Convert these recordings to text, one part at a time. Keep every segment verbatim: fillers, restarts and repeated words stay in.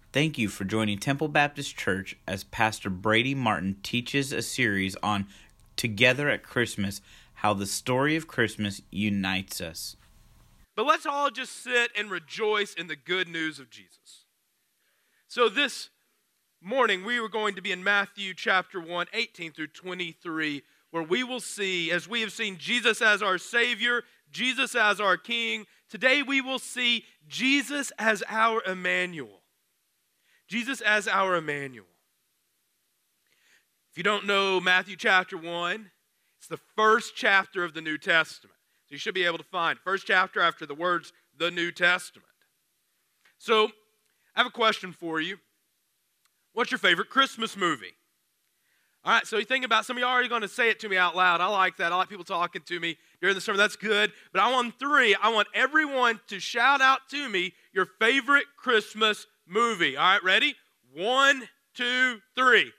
Thank you for joining Temple Baptist Church as Pastor Brady Martin teaches a series on Together at Christmas, how the story of Christmas unites us. But let's all just sit and rejoice in the good news of Jesus. So this morning, we were going to be in Matthew chapter one, eighteen through twenty-three, where we will see, as we have seen Jesus as our Savior, Jesus as our King, today we will see Jesus as our Emmanuel. Jesus as our Emmanuel. If you don't know Matthew chapter one, it's the first chapter of the New Testament. So you should be able to find it. First chapter after the words, the New Testament. So I have a question for you. What's your favorite Christmas movie? All right, so you think about, some of you are already going to say it to me out loud. I like that. I like people talking to me during the sermon. That's good. But I want three. I want everyone to shout out to me your favorite Christmas movie. All right, ready? One, two, three.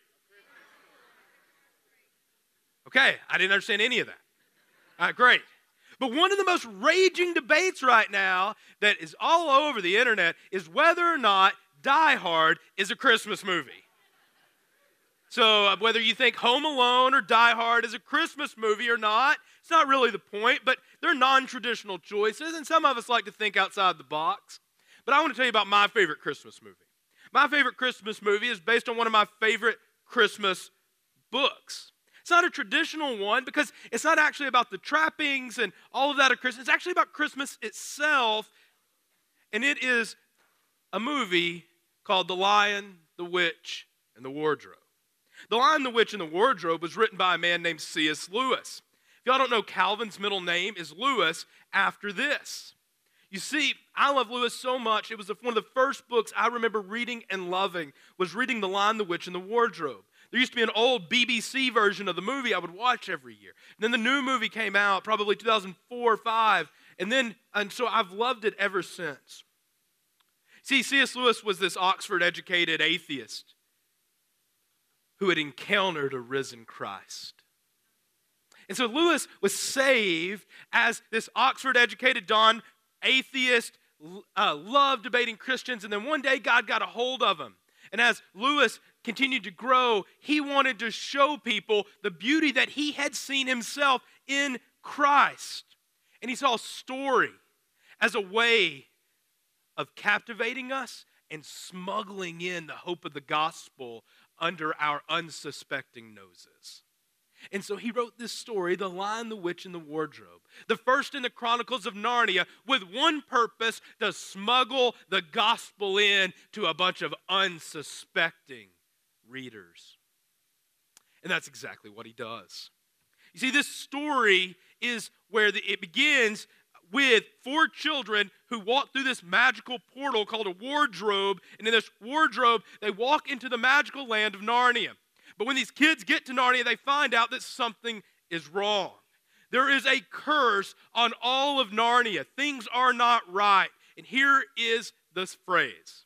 Okay, I didn't understand any of that. All right, great. But one of the most raging debates right now that is all over the internet is whether or not Die Hard is a Christmas movie. So uh, whether you think Home Alone or Die Hard is a Christmas movie or not, it's not really the point, but they're non-traditional choices, and some of us like to think outside the box. But I want to tell you about my favorite Christmas movie. My favorite Christmas movie is based on one of my favorite Christmas books. It's not a traditional one because it's not actually about the trappings and all of that of Christmas. It's actually about Christmas itself, and it is a movie called The Lion, the Witch, and the Wardrobe. The Lion, the Witch, and the Wardrobe was written by a man named C S Lewis. If y'all don't know, Calvin's middle name is Lewis after this. You see, I love Lewis so much, it was one of the first books I remember reading and loving, was reading The Lion, the Witch, and the Wardrobe. There used to be an old B B C version of the movie I would watch every year. And then the new movie came out, probably two thousand four or five, and then, and so I've loved it ever since. See, C S Lewis was this Oxford-educated atheist who had encountered a risen Christ. And so Lewis was saved as this Oxford-educated Don atheist, uh, loved debating Christians, and then one day God got a hold of him. And as Lewis continued to grow, he wanted to show people the beauty that he had seen himself in Christ. And he saw story as a way of captivating us and smuggling in the hope of the gospel under our unsuspecting noses. And so he wrote this story, The Lion, the Witch, and the Wardrobe, the first in the Chronicles of Narnia, with one purpose: to smuggle the gospel in to a bunch of unsuspecting readers. And that's exactly what he does. You see, this story is where the, it begins with four children who walk through this magical portal called a wardrobe, and in this wardrobe, they walk into the magical land of Narnia. But when these kids get to Narnia, they find out that something is wrong. There is a curse on all of Narnia. Things are not right. And here is this phrase.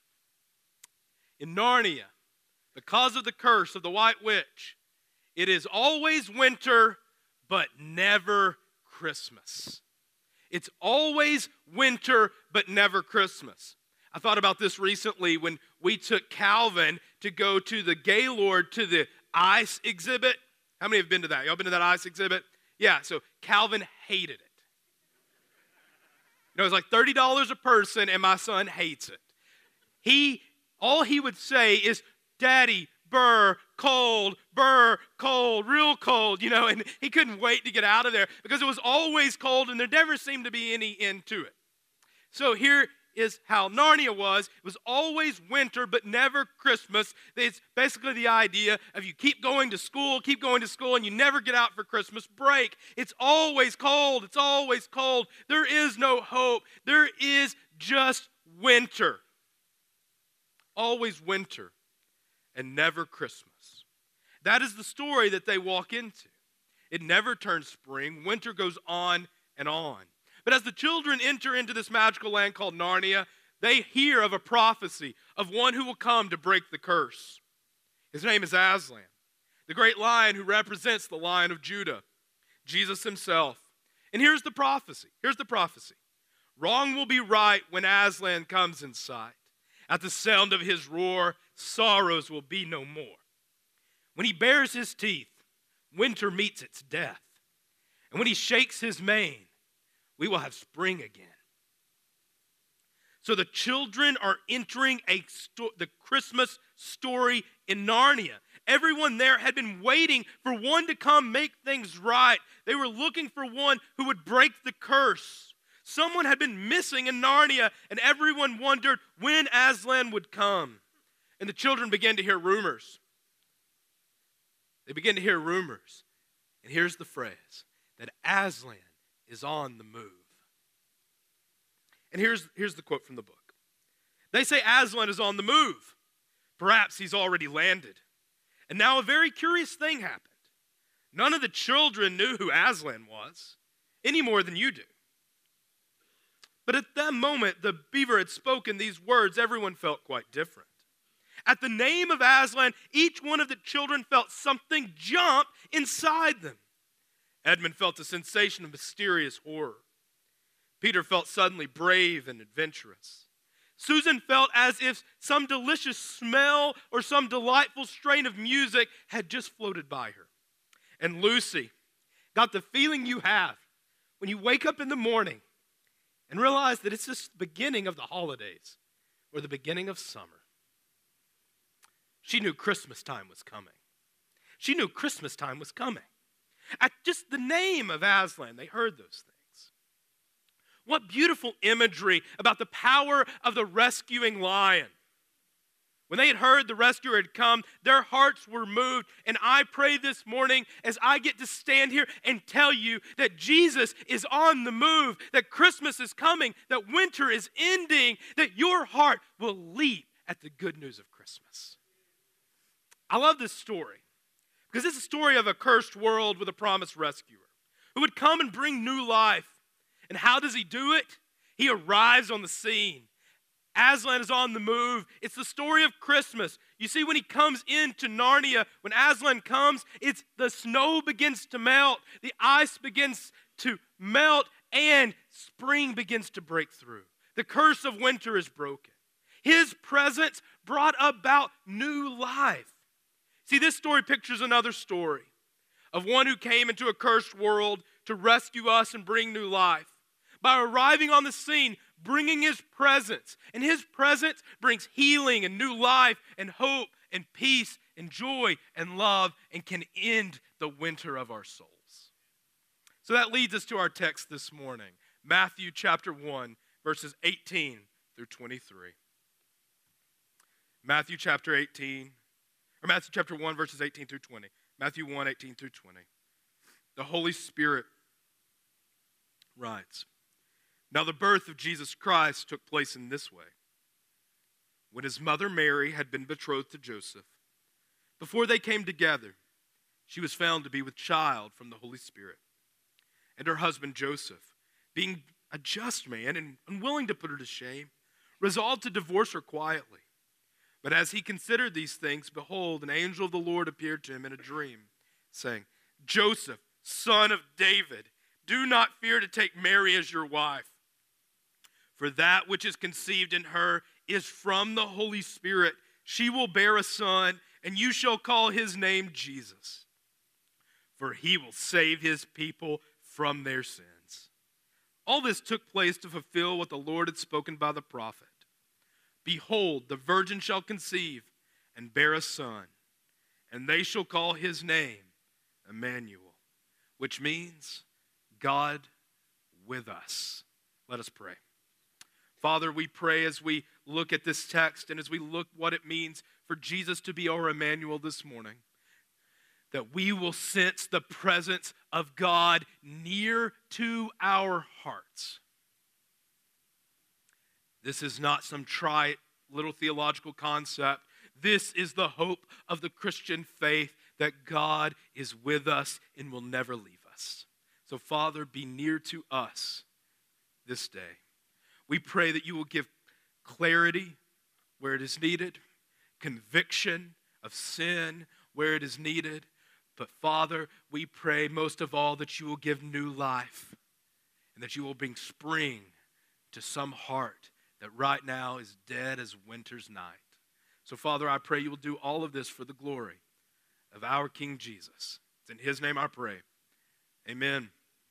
In Narnia, because of the curse of the White Witch, it is always winter, but never Christmas. It's always winter, but never Christmas. I thought about this recently when we took Calvin to go to the Gaylord, to the ice exhibit. How many have been to that? Y'all been to that ice exhibit? Yeah, so Calvin hated it. You know, it was like thirty dollars a person, and my son hates it. He, all he would say is, "Daddy, burr, cold, burr, cold, real cold," you know, and he couldn't wait to get out of there because it was always cold and there never seemed to be any end to it. So here is how Narnia was. It was always winter, but never Christmas. It's basically the idea of you keep going to school, keep going to school, and you never get out for Christmas break. It's always cold. It's always cold. There is no hope. There is just winter. Always winter and never Christmas. That is the story that they walk into. It never turns spring. Winter goes on and on. But as the children enter into this magical land called Narnia, they hear of a prophecy of one who will come to break the curse. His name is Aslan, the great lion who represents the Lion of Judah, Jesus himself. And here's the prophecy. Here's the prophecy. Wrong will be right when Aslan comes in sight. At the sound of his roar, sorrows will be no more. When he bares his teeth, winter meets its death. And when he shakes his mane, we will have spring again. So the children are entering a sto- the Christmas story in Narnia. Everyone there had been waiting for one to come make things right. They were looking for one who would break the curse. Someone had been missing in Narnia, and everyone wondered when Aslan would come. And the children began to hear rumors. They began to hear rumors. And here's the phrase, that Aslan is on the move. And here's, here's the quote from the book. They say Aslan is on the move. Perhaps he's already landed. And now a very curious thing happened. None of the children knew who Aslan was, any more than you do. But at that moment, the beaver had spoken these words. Everyone felt quite different. At the name of Aslan, each one of the children felt something jump inside them. Edmund felt a sensation of mysterious horror. Peter felt suddenly brave and adventurous. Susan felt as if some delicious smell or some delightful strain of music had just floated by her. And Lucy got the feeling you have when you wake up in the morning and realize that it's just the beginning of the holidays or the beginning of summer. She knew Christmas time was coming. She knew Christmas time was coming. At just the name of Aslan, they heard those things. What beautiful imagery about the power of the rescuing lion. When they had heard the rescuer had come, their hearts were moved. And I pray this morning as I get to stand here and tell you that Jesus is on the move, that Christmas is coming, that winter is ending, that your heart will leap at the good news of Christmas. I love this story because it's a story of a cursed world with a promised rescuer who would come and bring new life. And how does he do it? He arrives on the scene. Aslan is on the move. It's the story of Christmas. You see, when he comes into Narnia, when Aslan comes, it's the snow begins to melt, the ice begins to melt, and spring begins to break through. The curse of winter is broken. His presence brought about new life. See, this story pictures another story of one who came into a cursed world to rescue us and bring new life. By arriving on the scene, bringing his presence. And his presence brings healing and new life and hope and peace and joy and love and can end the winter of our souls. So that leads us to our text this morning. Matthew chapter one, verses eighteen through twenty-three. Matthew chapter eighteen, or Matthew chapter one, verses eighteen through twenty. Matthew one, eighteen through twenty. The Holy Spirit writes, "Now the birth of Jesus Christ took place in this way. When his mother Mary had been betrothed to Joseph, before they came together, she was found to be with child from the Holy Spirit. And her husband Joseph, being a just man and unwilling to put her to shame, resolved to divorce her quietly. But as he considered these things, behold, an angel of the Lord appeared to him in a dream, saying, 'Joseph, son of David, do not fear to take Mary as your wife. For that which is conceived in her is from the Holy Spirit. She will bear a son, and you shall call his name Jesus. For he will save his people from their sins.' All this took place to fulfill what the Lord had spoken by the prophet. 'Behold, the virgin shall conceive and bear a son, and they shall call his name Emmanuel,' which means God with us." Let us pray. Father, we pray as we look at this text and as we look what it means for Jesus to be our Emmanuel this morning, that we will sense the presence of God near to our hearts. This is not some trite little theological concept. This is the hope of the Christian faith, that God is with us and will never leave us. So, Father, be near to us this day. We pray that you will give clarity where it is needed, conviction of sin where it is needed. But, Father, we pray most of all that you will give new life and that you will bring spring to some heart that right now is dead as winter's night. So, Father, I pray you will do all of this for the glory of our King Jesus. It's in his name I pray. Amen.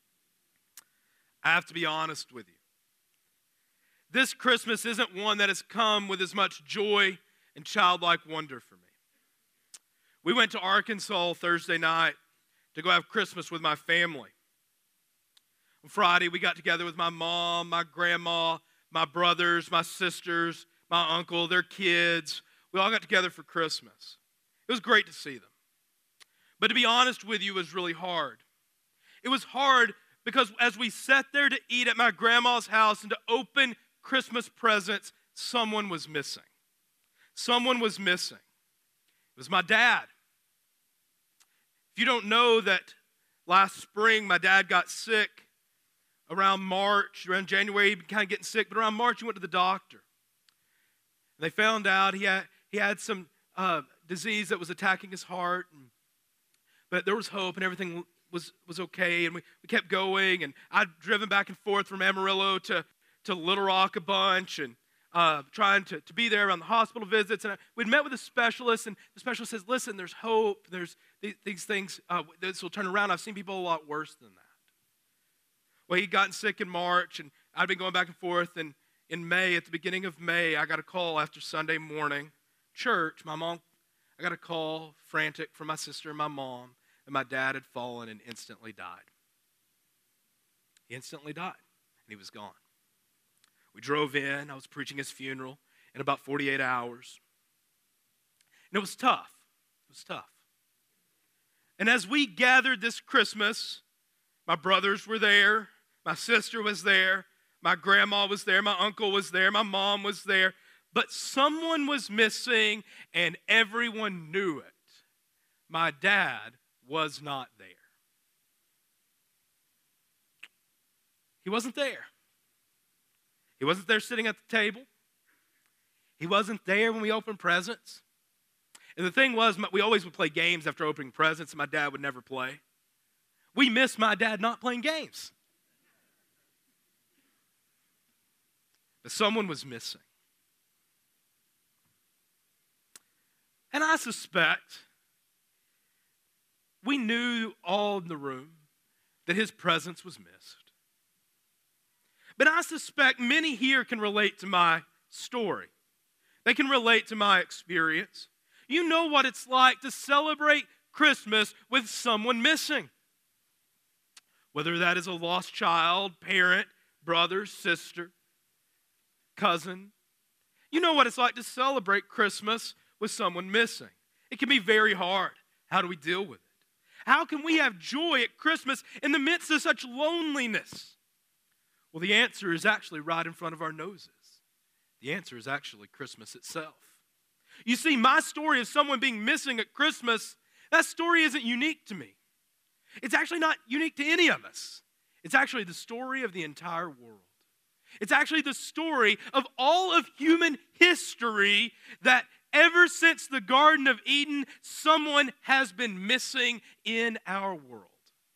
I have to be honest with you. This Christmas isn't one that has come with as much joy and childlike wonder for me. We went to Arkansas Thursday night to go have Christmas with my family. On Friday, we got together with my mom, my grandma, my brothers, my sisters, my uncle, their kids. We all got together for Christmas. It was great to see them. But to be honest with you, it was really hard. It was hard because as we sat there to eat at my grandma's house and to open Christmas presents, someone was missing. Someone was missing. It was my dad. If you don't know that last spring my dad got sick around March, around January, he was kind of getting sick, but around March he went to the doctor. They found out he had, he had some uh, disease that was attacking his heart, and, but there was hope and everything was, was okay, and we, we kept going, and I'd driven back and forth from Amarillo to, to Little Rock a bunch, and uh, trying to, to be there around the hospital visits, and I, we'd met with a specialist, and the specialist says, listen, there's hope, there's these, these things, uh, this will turn around. I've seen people a lot worse than that. Well, he'd gotten sick in March, and I'd been going back and forth, and in May, at the beginning of May, I got a call after Sunday morning, church, my mom, I got a call, frantic, from my sister and my mom, that my dad had fallen and instantly died. He instantly died, and he was gone. We drove in. I was preaching his funeral in about forty-eight hours. And it was tough. It was tough. And as we gathered this Christmas, my brothers were there. My sister was there. My grandma was there. My uncle was there. My mom was there. But someone was missing, and everyone knew it. My dad was not there. He wasn't there. He wasn't there sitting at the table. He wasn't there when we opened presents. And the thing was, we always would play games after opening presents, and my dad would never play. We missed my dad not playing games. But someone was missing. And I suspect we knew all in the room that his presence was missed. But I suspect many here can relate to my story. They can relate to my experience. You know what it's like to celebrate Christmas with someone missing. Whether that is a lost child, parent, brother, sister, cousin. You know what it's like to celebrate Christmas with someone missing. It can be very hard. How do we deal with it? How can we have joy at Christmas in the midst of such loneliness? Well, the answer is actually right in front of our noses. The answer is actually Christmas itself. You see, my story of someone being missing at Christmas, that story isn't unique to me. It's actually not unique to any of us. It's actually the story of the entire world. It's actually the story of all of human history that ever since the Garden of Eden, someone has been missing in our world.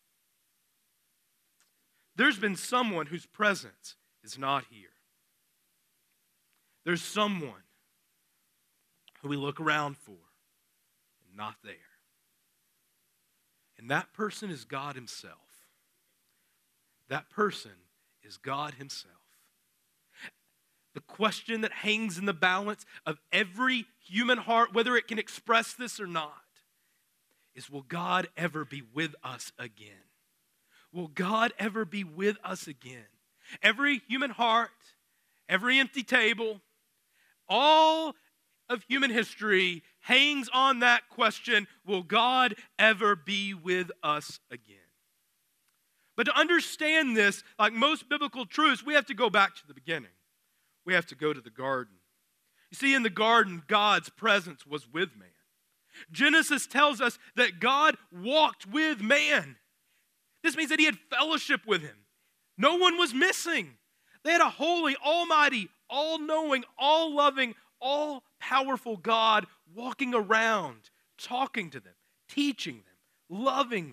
There's been someone whose presence is not here. There's someone who we look around for and not there. And that person is God himself. That person is God himself. The question that hangs in the balance of every human heart, whether it can express this or not, is will God ever be with us again? Will God ever be with us again? Every human heart, every empty table, all of human history hangs on that question, will God ever be with us again? But to understand this, like most biblical truths, we have to go back to the beginning. We have to go to the garden. You see, in the garden, God's presence was with man. Genesis tells us that God walked with man. This means that he had fellowship with him. No one was missing. They had a holy, almighty, all-knowing, all-loving, all-powerful God walking around, talking to them, teaching them, loving them,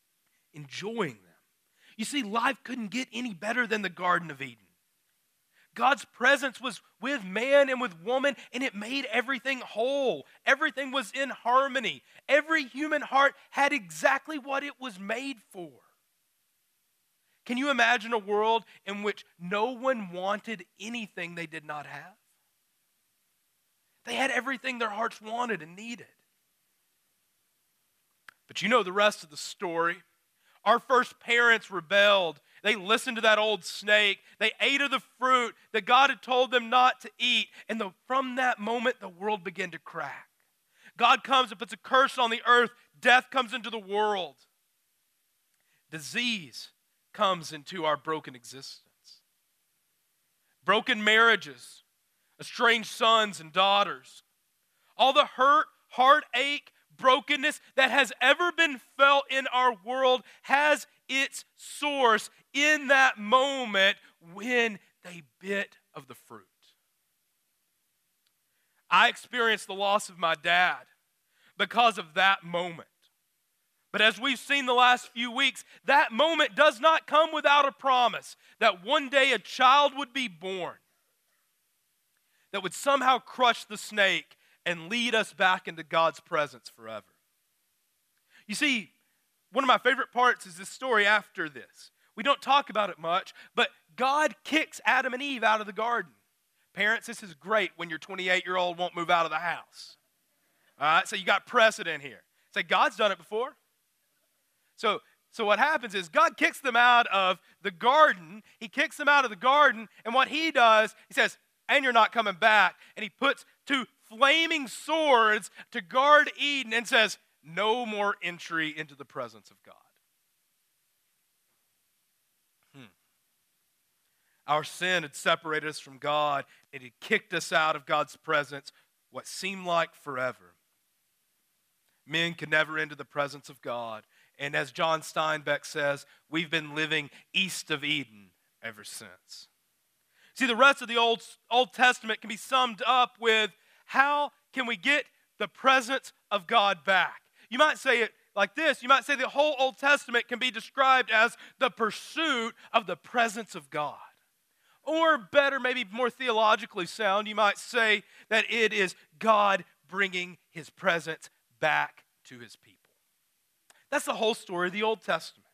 enjoying them. You see, life couldn't get any better than the Garden of Eden. God's presence was with man and with woman, and it made everything whole. Everything was in harmony. Every human heart had exactly what it was made for. Can you imagine a world in which no one wanted anything they did not have? They had everything their hearts wanted and needed. But you know the rest of the story. Our first parents rebelled. They listened to that old snake. They ate of the fruit that God had told them not to eat. And the, from that moment, the world began to crack. God comes and puts a curse on the earth. Death comes into the world. Disease comes into our broken existence. Broken marriages, estranged sons and daughters. All the hurt, heartache, brokenness that has ever been felt in our world has its source in that moment when they bit of the fruit. I experienced the loss of my dad because of that moment. But as we've seen the last few weeks, that moment does not come without a promise that one day a child would be born that would somehow crush the snake and lead us back into God's presence forever. You see, one of my favorite parts is this story after this. We don't talk about it much, but God kicks Adam and Eve out of the garden. Parents, this is great when your twenty-eight-year-old won't move out of the house. All right, so you got precedent here. Say, God's done it before. So, so what happens is God kicks them out of the garden. He kicks them out of the garden, and what he does, he says, and you're not coming back. And he puts two flaming swords to guard Eden and says, no more entry into the presence of God. Hmm. Our sin had separated us from God. It had kicked us out of God's presence what seemed like forever. Men could never enter the presence of God. And as John Steinbeck says, we've been living east of Eden ever since. See, the rest of the Old, Old Testament can be summed up with how can we get the presence of God back? You might say it like this. You might say the whole Old Testament can be described as the pursuit of the presence of God. Or better, maybe more theologically sound, you might say that it is God bringing his presence back to his people. That's the whole story of the Old Testament.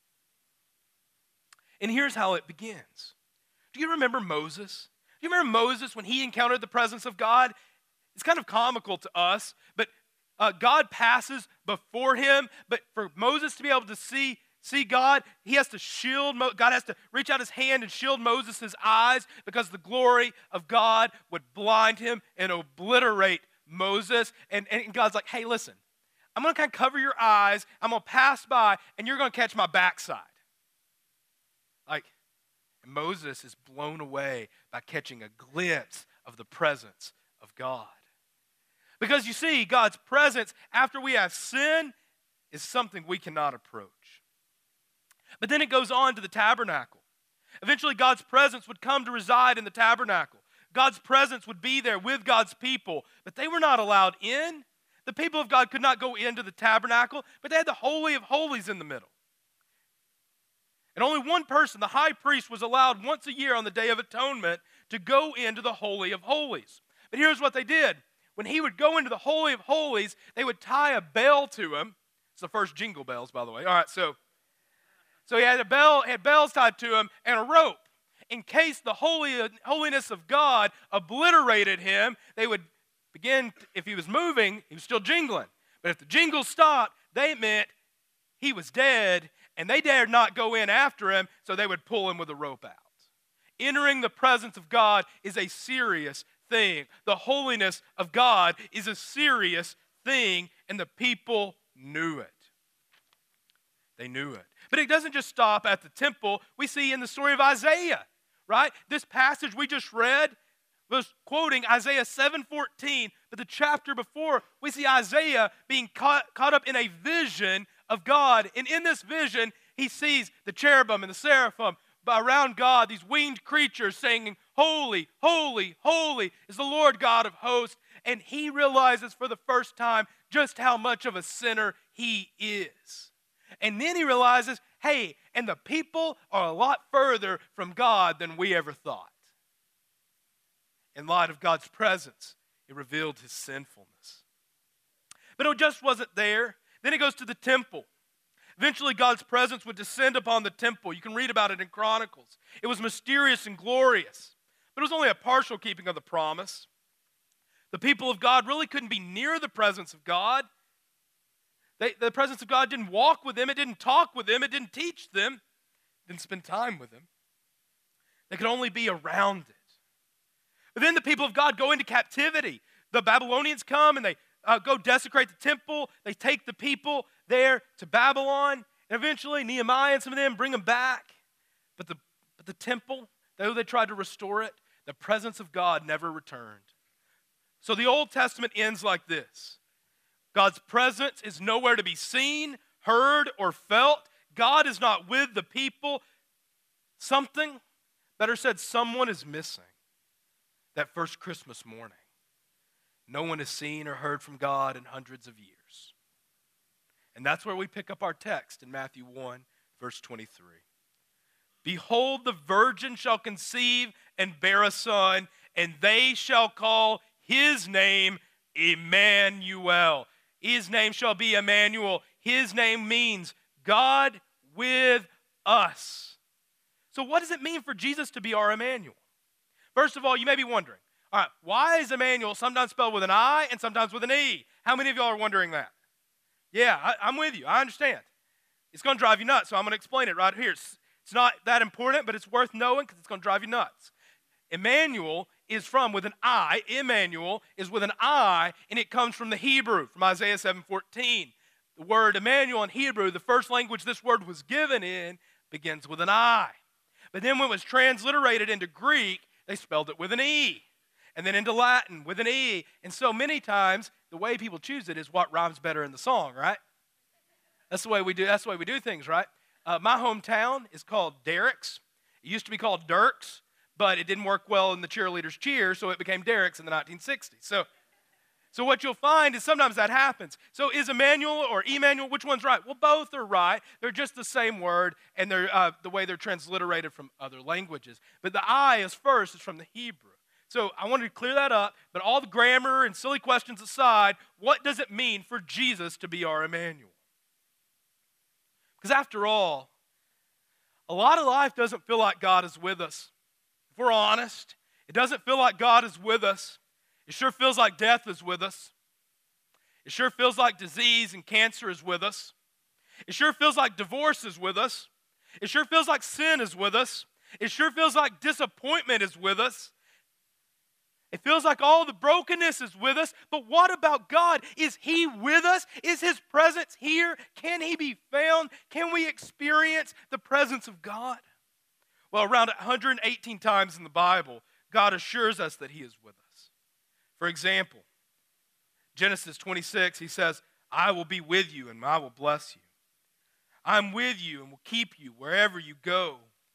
And here's how it begins. Do you remember Moses? Do you remember Moses when he encountered the presence of God? It's kind of comical to us, but uh, God passes before him. But for Moses to be able to see, see God, he has to shield, Mo- God has to reach out his hand and shield Moses' eyes because the glory of God would blind him and obliterate Moses. And, and God's like, hey, listen, I'm going to kind of cover your eyes. I'm going to pass by, and you're going to catch my backside. Like, Moses is blown away by catching a glimpse of the presence of God. Because you see, God's presence after we have sin is something we cannot approach. But then it goes on to the tabernacle. Eventually, God's presence would come to reside in the tabernacle. God's presence would be there with God's people, but they were not allowed in. The people of God could not go into the tabernacle, but they had the Holy of Holies in the middle. And only one person, the high priest, was allowed once a year on the Day of Atonement to go into the Holy of Holies. But here's what they did. When he would go into the Holy of Holies, they would tie a bell to him. It's the first jingle bells, by the way. All right, so, so he had a bell, had bells tied to him and a rope. In case the holy, holiness of God obliterated him, they would begin, if he was moving, he was still jingling. But if the jingle stopped, they meant he was dead, and they dared not go in after him, so they would pull him with a rope out. Entering the presence of God is a serious thing. The holiness of God is a serious thing, and the people knew it. They knew it. But it doesn't just stop at the temple. We see in the story of Isaiah, right? This passage we just read was quoting Isaiah seven fourteen, but the chapter before, we see Isaiah being caught, caught up in a vision of God. And in this vision, he sees the cherubim and the seraphim around God, these winged creatures saying, holy, holy, holy is the Lord God of hosts. And he realizes for the first time just how much of a sinner he is. And then he realizes, hey, and the people are a lot further from God than we ever thought. in light of God's presence, it revealed his sinfulness. But it just wasn't there. Then it goes to the temple. Eventually, God's presence would descend upon the temple. You can read about it in Chronicles. It was mysterious and glorious, but it was only a partial keeping of the promise. The people of God really couldn't be near the presence of God. They, the presence of God didn't walk with them. It didn't talk with them. It didn't teach them. It didn't spend time with them. They could only be around it. But then the people of God go into captivity. The Babylonians come and they uh, go desecrate the temple. They take the people there to Babylon. And eventually Nehemiah and some of them bring them back. But the, but the temple, though they tried to restore it, the presence of God never returned. So the Old Testament ends like this. God's presence is nowhere to be seen, heard, or felt. God is not with the people. Something, better said, someone is missing that first Christmas morning. No one has seen or heard from God in hundreds of years. And that's where we pick up our text in Matthew one, verse twenty-three. Behold, the virgin shall conceive and bear a son, and they shall call his name Emmanuel. His name shall be Emmanuel. His name means God with us. So what does it mean for Jesus to be our Emmanuel? First of all, you may be wondering, all right, why is Emmanuel sometimes spelled with an I and sometimes with an E? How many of y'all are wondering that? Yeah, I, I'm with you. I understand. It's going to drive you nuts, so I'm going to explain it right here. It's, it's not that important, but it's worth knowing because it's going to drive you nuts. Emmanuel is from with an I. Emmanuel is with an I, and it comes from the Hebrew, from Isaiah seven fourteen. The word Emmanuel in Hebrew, the first language this word was given in, begins with an I. But then when it was transliterated into Greek, they spelled it with an E. And then into Latin with an E. And so many times, the way people choose it is what rhymes better in the song, right? That's the way we do, that's the way we do things, right? Uh, my hometown is called Derricks. It used to be called Dirks, but it didn't work well in the cheerleaders' cheer, so it became Derricks in the nineteen sixties. So, so what you'll find is sometimes that happens. So is Emmanuel or Emmanuel, which one's right? Well, both are right. They're just the same word, and they're uh, the way they're transliterated from other languages. But the I is first, is from the Hebrew. So I wanted to clear that up, but all the grammar and silly questions aside, what does it mean for Jesus to be our Emmanuel? Because after all, a lot of life doesn't feel like God is with us. If we're honest, it doesn't feel like God is with us. It sure feels like death is with us. It sure feels like disease and cancer is with us. It sure feels like divorce is with us. It sure feels like sin is with us. It sure feels like disappointment is with us. It feels like all the brokenness is with us, but what about God? Is He with us? Is His presence here? Can He be found? Can we experience the presence of God? Well, around one hundred eighteen times in the Bible, God assures us that He is with us. For example, Genesis twenty-six, He says, I will be with you and I will bless you. I'm with you and will keep you wherever you go.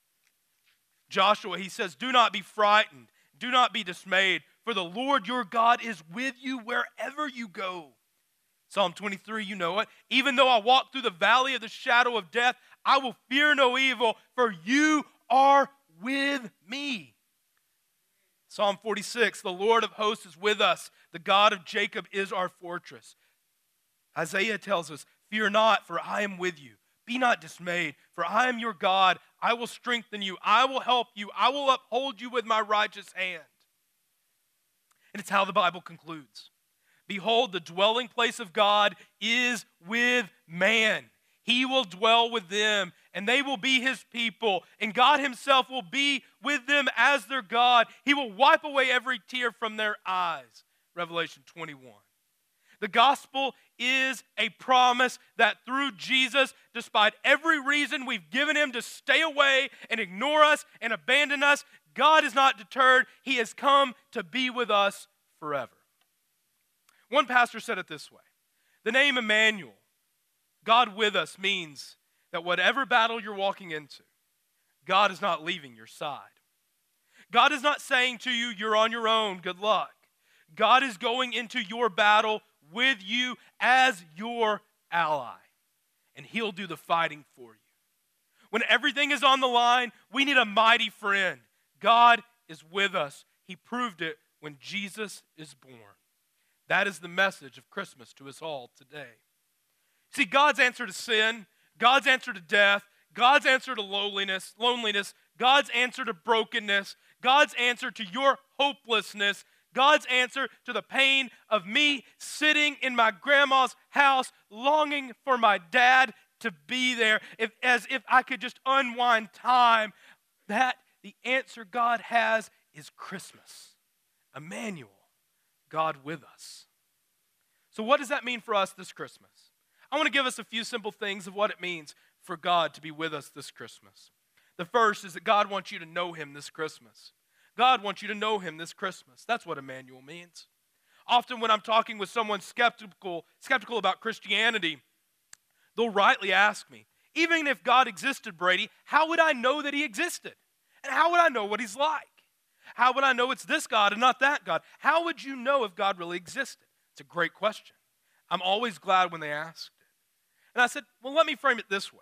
Joshua, He says, do not be frightened. Do not be dismayed, for the Lord your God is with you wherever you go. Psalm twenty-three, you know it. Even though I walk through the valley of the shadow of death, I will fear no evil, for you are with me. Psalm forty-six, the Lord of hosts is with us. The God of Jacob is our fortress. Isaiah tells us, fear not, for I am with you. Be not dismayed, for I am your God. I will strengthen you. I will help you. I will uphold you with my righteous hand. And it's how the Bible concludes. Behold, the dwelling place of God is with man. He will dwell with them, and they will be His people. And God Himself will be with them as their God. He will wipe away every tear from their eyes. Revelation twenty-one. The gospel is a promise that through Jesus, despite every reason we've given Him to stay away and ignore us and abandon us, God is not deterred. He has come to be with us forever. One pastor said it this way. The name Emmanuel, God with us, means that whatever battle you're walking into, God is not leaving your side. God is not saying to you, you're on your own, good luck. God is going into your battle with you as your ally, and He'll do the fighting for you. When everything is on the line, we need a mighty friend. God is with us. He proved it when Jesus is born. That is the message of Christmas to us all today. See, God's answer to sin, God's answer to death, God's answer to loneliness, loneliness, God's answer to brokenness, God's answer to your hopelessness, God's answer to the pain of me sitting in my grandma's house longing for my dad to be there, if, as if I could just unwind time. That the answer God has is Christmas. Emmanuel, God with us. So what does that mean for us this Christmas? I want to give us a few simple things of what it means for God to be with us this Christmas. The first is that God wants you to know him this Christmas. God wants you to know him this Christmas. That's what Emmanuel means. Often when I'm talking with someone skeptical, skeptical about Christianity, they'll rightly ask me, even if God existed, Brady, how would I know that he existed? And how would I know what he's like? How would I know it's this God and not that God? How would you know if God really existed? It's a great question. I'm always glad when they asked it. And I said, well, let me frame it this way.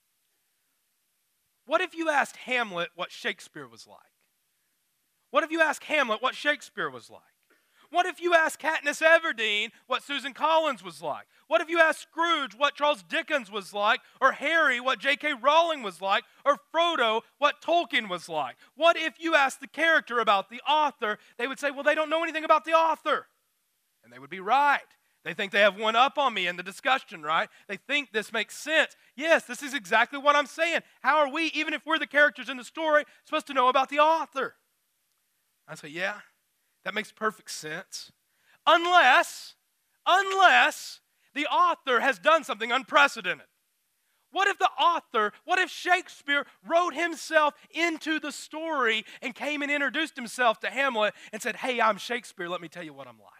What if you asked Hamlet what Shakespeare was like? What if you asked Hamlet what Shakespeare was like? What if you asked Katniss Everdeen what Susan Collins was like? What if you asked Scrooge what Charles Dickens was like? Or Harry what J K Rowling was like? Or Frodo what Tolkien was like? What if you asked the character about the author? They would say, well, they don't know anything about the author. And they would be right. They think they have one up on me in the discussion, right? They think this makes sense. Yes, this is exactly what I'm saying. How are we, even if we're the characters in the story, supposed to know about the author? I say, yeah, that makes perfect sense. Unless, unless the author has done something unprecedented. What if the author, what if Shakespeare wrote himself into the story and came and introduced himself to Hamlet and said, hey, I'm Shakespeare, let me tell you what I'm like.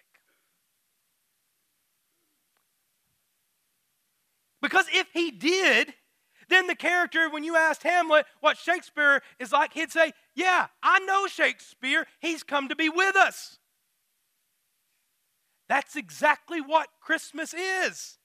Because if he did, then the character, when you asked Hamlet what Shakespeare is like, he'd say, yeah, I know Shakespeare. He's come to be with us. That's exactly what Christmas is.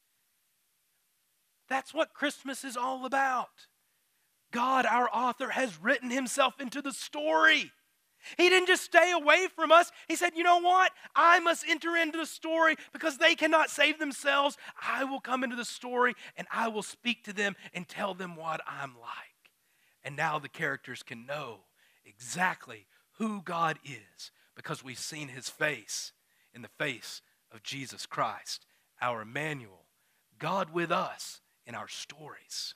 That's what Christmas is all about. God, our author, has written himself into the story. He didn't just stay away from us. He said, you know what? I must enter into the story because they cannot save themselves. I will come into the story and I will speak to them and tell them what I'm like. And now the characters can know exactly who God is because we've seen his face in the face of Jesus Christ, our Emmanuel, God with us in our stories.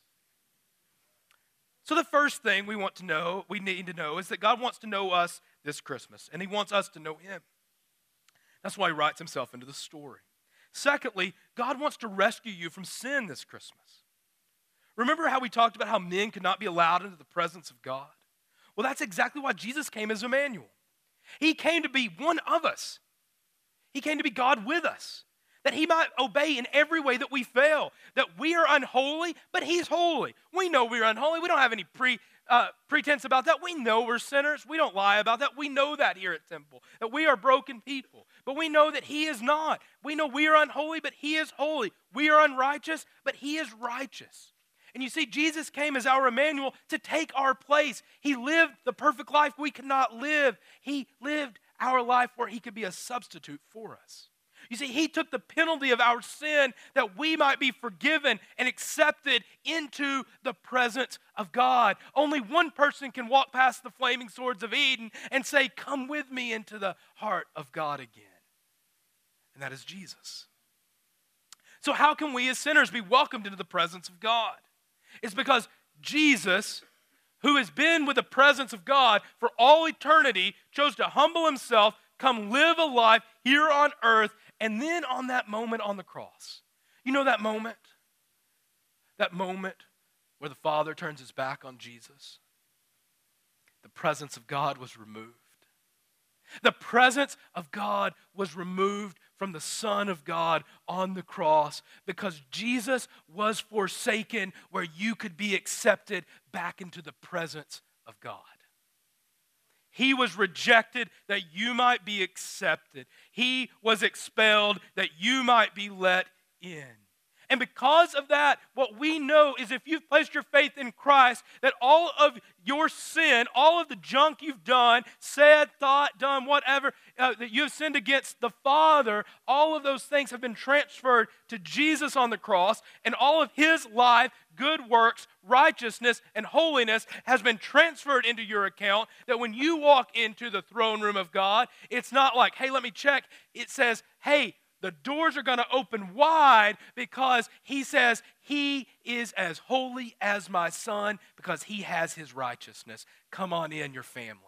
So the first thing we want to know, we need to know, is that God wants to know us this Christmas, and he wants us to know him. That's why he writes himself into the story. Secondly, God wants to rescue you from sin this Christmas. Remember how we talked about how men could not be allowed into the presence of God? Well, that's exactly why Jesus came as Emmanuel. He came to be one of us. He came to be God with us, that he might obey in every way that we fail, that we are unholy, but he's holy. We know we're unholy. We don't have any pre, uh, pretense about that. We know we're sinners. We don't lie about that. We know that here at Temple, that we are broken people, but we know that he is not. We know we are unholy, but he is holy. We are unrighteous, but he is righteous. And you see, Jesus came as our Emmanuel to take our place. He lived the perfect life we could not live. He lived our life where he could be a substitute for us. You see, he took the penalty of our sin that we might be forgiven and accepted into the presence of God. Only one person can walk past the flaming swords of Eden and say, come with me into the heart of God again. And that is Jesus. So how can we as sinners be welcomed into the presence of God? It's because Jesus, who has been with the presence of God for all eternity, chose to humble himself, come live a life here on earth, and then on that moment on the cross. You know that moment? That moment where the Father turns his back on Jesus. The presence of God was removed. The presence of God was removed from the Son of God on the cross because Jesus was forsaken where you could be accepted back into the presence of God. He was rejected that you might be accepted. He was expelled that you might be let in. And because of that, what we know is if you've placed your faith in Christ, that all of your sin, all of the junk you've done, said, thought, done, whatever, uh, that you've sinned against the Father, all of those things have been transferred to Jesus on the cross, and all of his life, good works, righteousness, and holiness has been transferred into your account, that when you walk into the throne room of God, it's not like, hey, let me check. It says, hey, the doors are going to open wide because he says he is as holy as my son because he has his righteousness. Come on in, your family.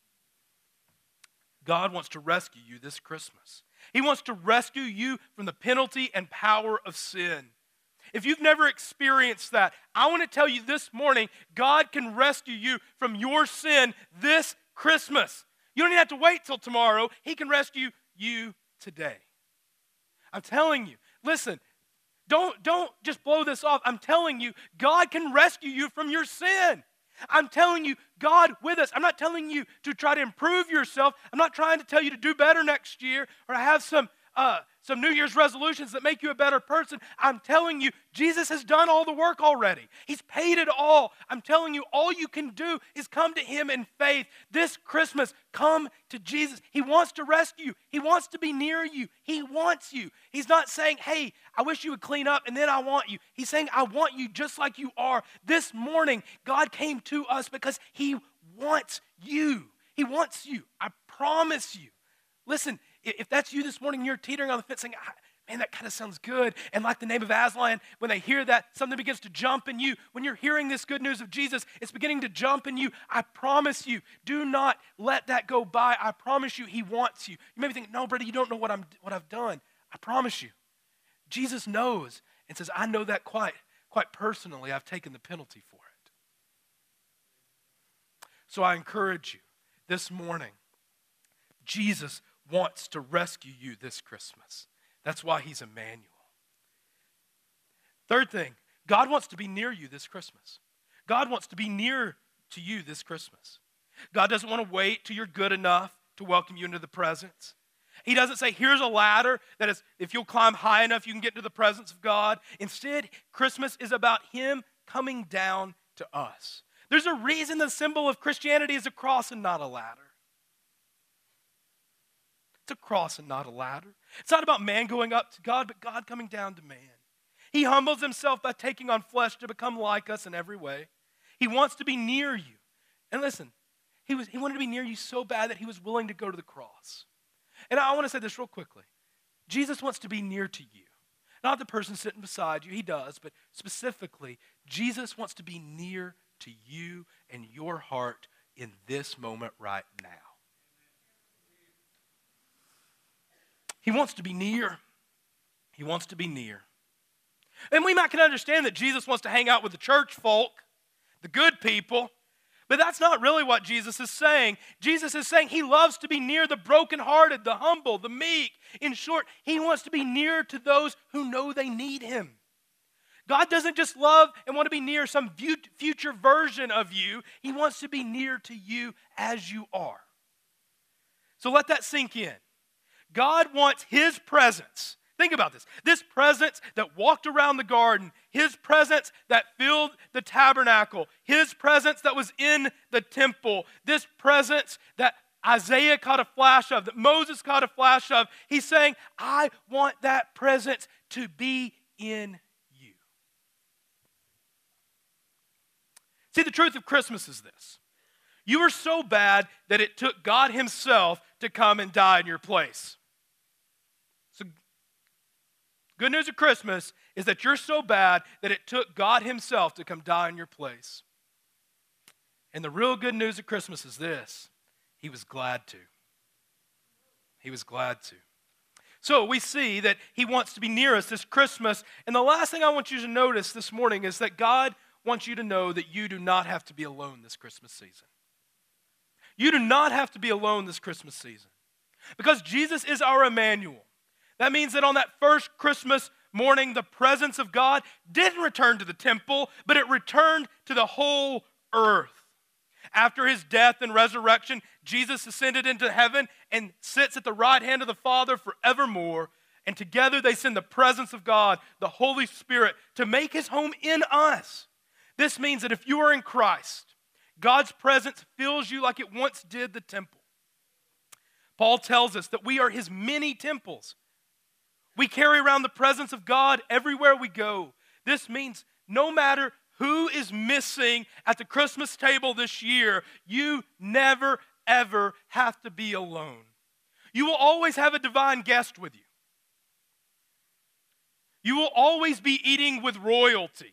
God wants to rescue you this Christmas. He wants to rescue you from the penalty and power of sin. If you've never experienced that, I want to tell you this morning, God can rescue you from your sin this Christmas. You don't even have to wait till tomorrow. He can rescue you today. I'm telling you, listen, don't, don't just blow this off. I'm telling you, God can rescue you from your sin. I'm telling you, God with us. I'm not telling you to try to improve yourself. I'm not trying to tell you to do better next year or have some uh, some New Year's resolutions that make you a better person. I'm telling you, Jesus has done all the work already. He's paid it all. I'm telling you, all you can do is come to him in faith. This Christmas, come to Jesus. He wants to rescue you. He wants to be near you. He wants you. He's not saying, hey, I wish you would clean up and then I want you. He's saying, I want you just like you are. This morning, God came to us because he wants you. He wants you. I promise you. Listen, if that's you this morning, you're teetering on the fence saying, man, that kind of sounds good. And like the name of Aslan, when they hear that, something begins to jump in you. When you're hearing this good news of Jesus, it's beginning to jump in you. I promise you, do not let that go by. I promise you, he wants you. You may be thinking, no, Brady, you don't know what, I'm, what I've done. I promise you. Jesus knows and says, I know that quite, quite personally. I've taken the penalty for it. So I encourage you this morning, Jesus wants to rescue you this Christmas. That's why he's Emmanuel. Third thing, God wants to be near you this Christmas. God wants to be near to you this Christmas. God doesn't want to wait till you're good enough to welcome you into the presence. He doesn't say, here's a ladder that is, if you'll climb high enough, you can get into the presence of God. Instead, Christmas is about him coming down to us. There's a reason the symbol of Christianity is a cross and not a ladder. It's a cross and not a ladder. It's not about man going up to God, but God coming down to man. He humbles himself by taking on flesh to become like us in every way. He wants to be near you. And listen, he, was, he wanted to be near you so bad that he was willing to go to the cross. And I want to say this real quickly. Jesus wants to be near to you. Not the person sitting beside you, he does, but specifically, Jesus wants to be near to you and your heart in this moment right now. He wants to be near. He wants to be near. And we might can understand that Jesus wants to hang out with the church folk, the good people, but that's not really what Jesus is saying. Jesus is saying he loves to be near the brokenhearted, the humble, the meek. In short, he wants to be near to those who know they need him. God doesn't just love and want to be near some future version of you. He wants to be near to you as you are. So let that sink in. God wants his presence. Think about this. This presence that walked around the garden, his presence that filled the tabernacle, his presence that was in the temple, this presence that Isaiah caught a flash of, that Moses caught a flash of. He's saying, I want that presence to be in you. See, the truth of Christmas is this. You were so bad that it took God himself to come and die in your place. So, good news of Christmas is that you're so bad that it took God himself to come die in your place. And the real good news of Christmas is this. He was glad to. He was glad to. So we see that he wants to be near us this Christmas. And the last thing I want you to notice this morning is that God wants you to know that you do not have to be alone this Christmas season. You do not have to be alone this Christmas season. Because Jesus is our Emmanuel. That means that on that first Christmas morning, the presence of God didn't return to the temple, but it returned to the whole earth. After his death and resurrection, Jesus ascended into heaven and sits at the right hand of the Father forevermore. And together they send the presence of God, the Holy Spirit, to make his home in us. This means that if you are in Christ, God's presence fills you like it once did the temple. Paul tells us that we are his many temples. We carry around the presence of God everywhere we go. This means no matter who is missing at the Christmas table this year, you never, ever have to be alone. You will always have a divine guest with you. You will always be eating with royalty.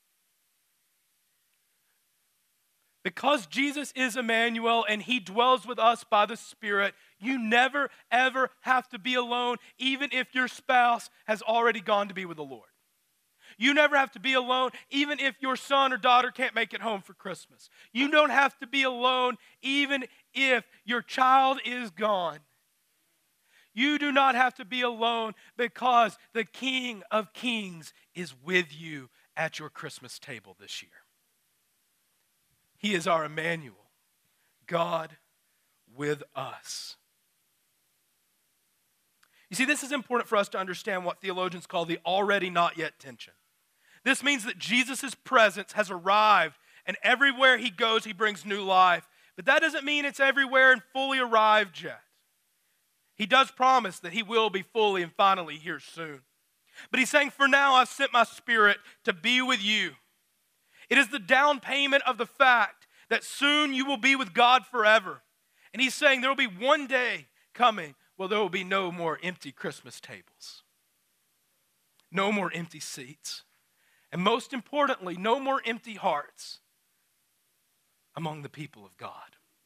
Because Jesus is Emmanuel and he dwells with us by the Spirit, you never, ever have to be alone, even if your spouse has already gone to be with the Lord. You never have to be alone, even if your son or daughter can't make it home for Christmas. You don't have to be alone, even if your child is gone. You do not have to be alone because the King of Kings is with you at your Christmas table this year. He is our Emmanuel, God with us. You see, this is important for us to understand what theologians call the already not yet tension. This means that Jesus' presence has arrived, and everywhere he goes, he brings new life. But that doesn't mean it's everywhere and fully arrived yet. He does promise that he will be fully and finally here soon. But he's saying, for now, I've sent my Spirit to be with you. It is the down payment of the fact that soon you will be with God forever. And he's saying there will be one day coming where there will be no more empty Christmas tables. No more empty seats. And most importantly, no more empty hearts among the people of God.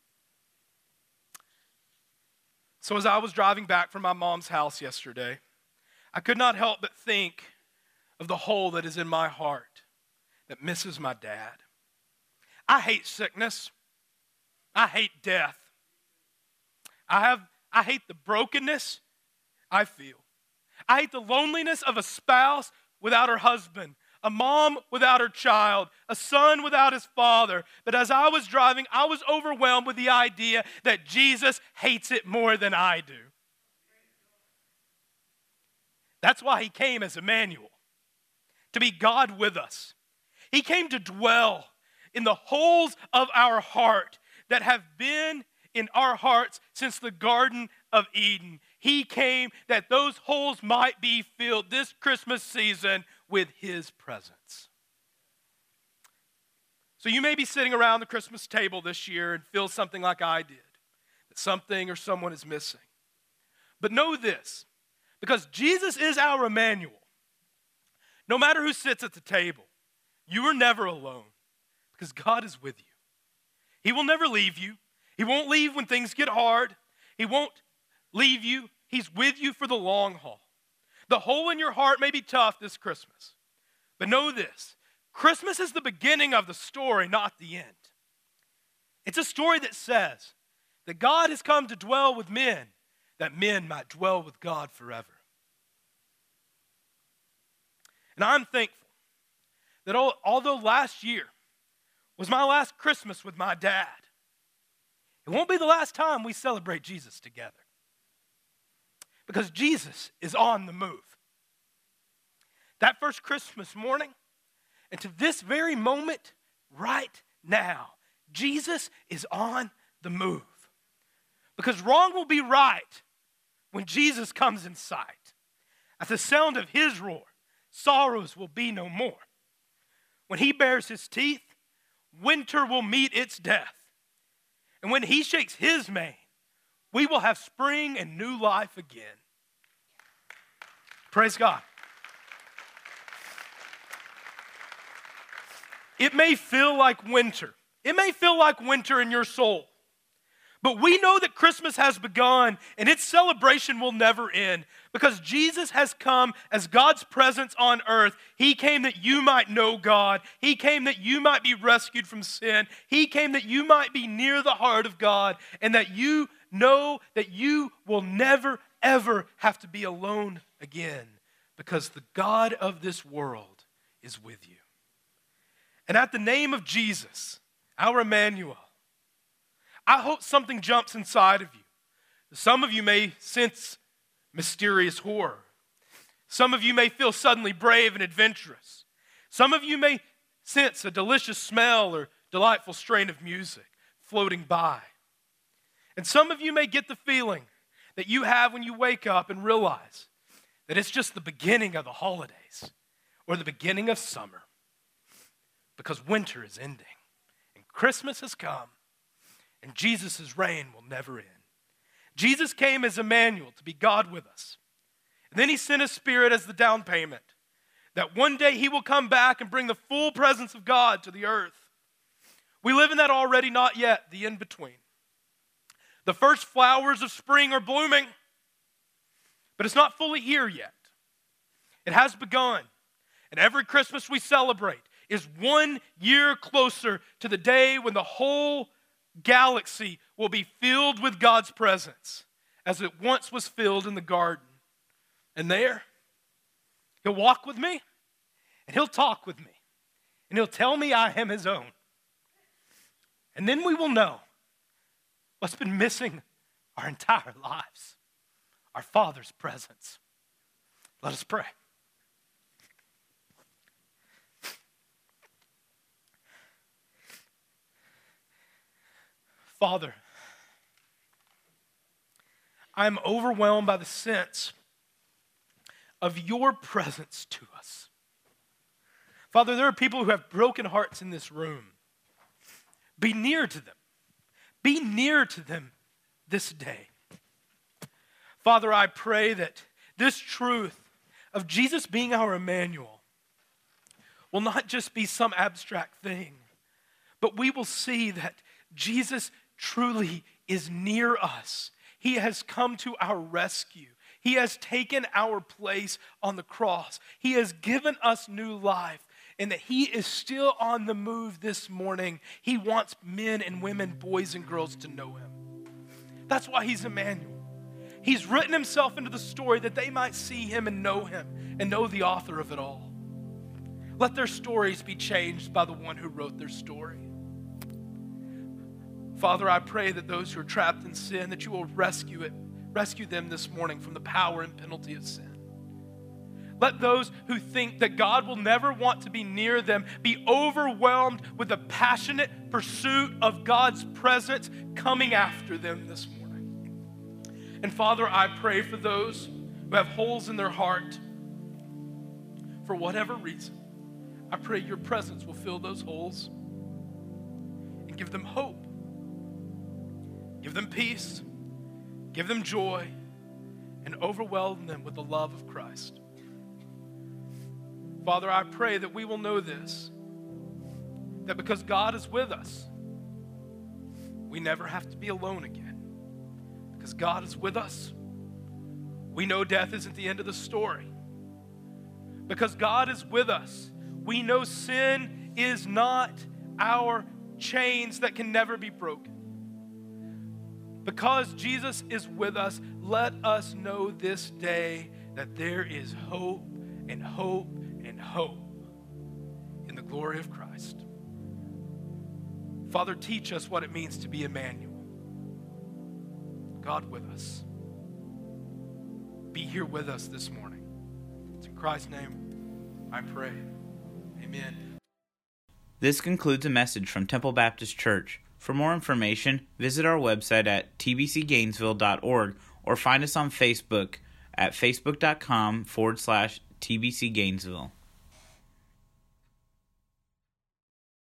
So as I was driving back from my mom's house yesterday, I could not help but think of the hole that is in my heart that misses my dad. I hate sickness. I hate death. I have I hate the brokenness I feel. I hate the loneliness of a spouse without her husband, a mom without her child, a son without his father. But as I was driving, I was overwhelmed with the idea that Jesus hates it more than I do. That's why he came as Emmanuel, to be God with us. He came to dwell in the holes of our heart that have been in our hearts since the Garden of Eden. He came that those holes might be filled this Christmas season with his presence. So you may be sitting around the Christmas table this year and feel something like I did, that something or someone is missing. But know this, because Jesus is our Emmanuel, no matter who sits at the table, you are never alone because God is with you. He will never leave you. He won't leave when things get hard. He won't leave you. He's with you for the long haul. The hole in your heart may be tough this Christmas, but know this, Christmas is the beginning of the story, not the end. It's a story that says that God has come to dwell with men, that men might dwell with God forever. And I'm thankful that although last year was my last Christmas with my dad, it won't be the last time we celebrate Jesus together. Because Jesus is on the move. That first Christmas morning, and to this very moment, right now, Jesus is on the move. Because wrong will be right when Jesus comes in sight. At the sound of his roar, sorrows will be no more. When he bares his teeth, winter will meet its death. And when he shakes his mane, we will have spring and new life again. Praise God. It may feel like winter. It may feel like winter in your soul. But we know that Christmas has begun and its celebration will never end because Jesus has come as God's presence on earth. He came that you might know God. He came that you might be rescued from sin. He came that you might be near the heart of God and that you know that you will never, ever have to be alone again because the God of this world is with you. And at the name of Jesus, our Emmanuel, I hope something jumps inside of you. Some of you may sense mysterious horror. Some of you may feel suddenly brave and adventurous. Some of you may sense a delicious smell or delightful strain of music floating by. And some of you may get the feeling that you have when you wake up and realize that it's just the beginning of the holidays or the beginning of summer, because winter is ending and Christmas has come and Jesus' reign will never end. Jesus came as Emmanuel, to be God with us. And then he sent his Spirit as the down payment, that one day he will come back and bring the full presence of God to the earth. We live in that already, not yet, the in-between. The first flowers of spring are blooming, but it's not fully here yet. It has begun, and every Christmas we celebrate is one year closer to the day when the whole galaxy will be filled with God's presence, as it once was filled in the garden. And there, he'll walk with me, and he'll talk with me, and he'll tell me I am his own. And then we will know what's been missing our entire lives, our Father's presence. Let us pray. Father, I am overwhelmed by the sense of your presence to us. Father, there are people who have broken hearts in this room. Be near to them. Be near to them this day. Father, I pray that this truth of Jesus being our Emmanuel will not just be some abstract thing, but we will see that Jesus truly is near us. He has come to our rescue. He has taken our place on the cross. He has given us new life, and that he is still on the move this morning. He wants men and women, boys and girls to know him. That's why he's Emmanuel. He's written himself into the story that they might see him and know him and know the author of it all. Let their stories be changed by the one who wrote their story. Father, I pray that those who are trapped in sin, that you will rescue it, rescue them this morning from the power and penalty of sin. Let those who think that God will never want to be near them be overwhelmed with a passionate pursuit of God's presence coming after them this morning. And Father, I pray for those who have holes in their heart for whatever reason. I pray your presence will fill those holes and give them hope. Give them peace, give them joy, and overwhelm them with the love of Christ. Father, I pray that we will know this, that because God is with us, we never have to be alone again. Because God is with us, we know death isn't the end of the story. Because God is with us, we know sin is not our chains that can never be broken. Because Jesus is with us, let us know this day that there is hope and hope and hope in the glory of Christ. Father, teach us what it means to be Emmanuel, God with us. Be here with us this morning. It's in Christ's name I pray. Amen. This concludes a message from Temple Baptist Church. For more information, visit our website at t b c gainesville dot org or find us on Facebook at facebook.com forward slash TBC Gainesville.